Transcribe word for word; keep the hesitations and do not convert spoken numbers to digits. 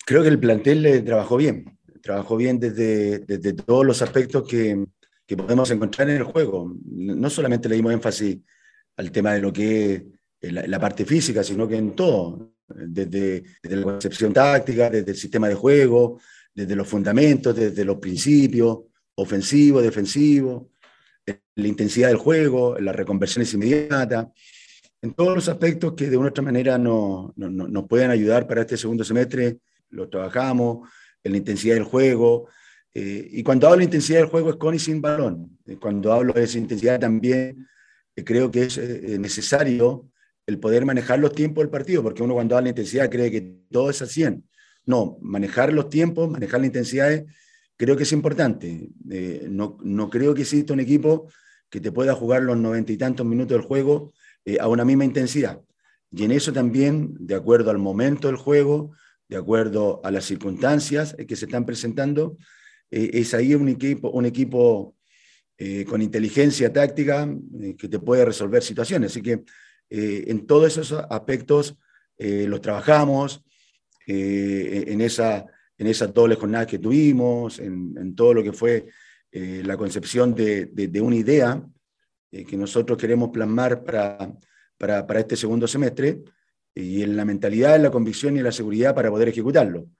Creo que el plantel eh, trabajó bien, trabajó bien desde, desde todos los aspectos que, que podemos encontrar en el juego. No solamente le dimos énfasis al tema de lo que es eh, la, la parte física, sino que en todo, desde, desde la concepción táctica, desde el sistema de juego, desde los fundamentos, desde los principios, ofensivo, defensivo, la intensidad del juego, las reconversiones inmediatas, en todos los aspectos que de una u otra manera no, no, no, nos pueden ayudar para este segundo semestre, lo trabajamos, en la intensidad del juego. Eh, y cuando hablo de intensidad del juego es con y sin balón. Eh, cuando hablo de esa intensidad también eh, creo que es eh, necesario el poder manejar los tiempos del partido, porque uno cuando habla de intensidad cree que todo es al cien. No, manejar los tiempos, manejar las intensidades, creo que es importante. Eh, no, no creo que exista un equipo que te pueda jugar los noventa y tantos minutos del juego eh, a una misma intensidad. Y en eso también, de acuerdo al momento del juego, de acuerdo a las circunstancias que se están presentando, eh, es ahí un equipo, un equipo eh, con inteligencia táctica eh, que te puede resolver situaciones. Así que eh, en todos esos aspectos eh, los trabajamos, eh, en, esa, en esas dobles jornadas que tuvimos, en, en todo lo que fue eh, la concepción de, de, de una idea eh, que nosotros queremos plasmar para, para, para este segundo semestre y en la mentalidad, en la convicción y en la seguridad para poder ejecutarlo.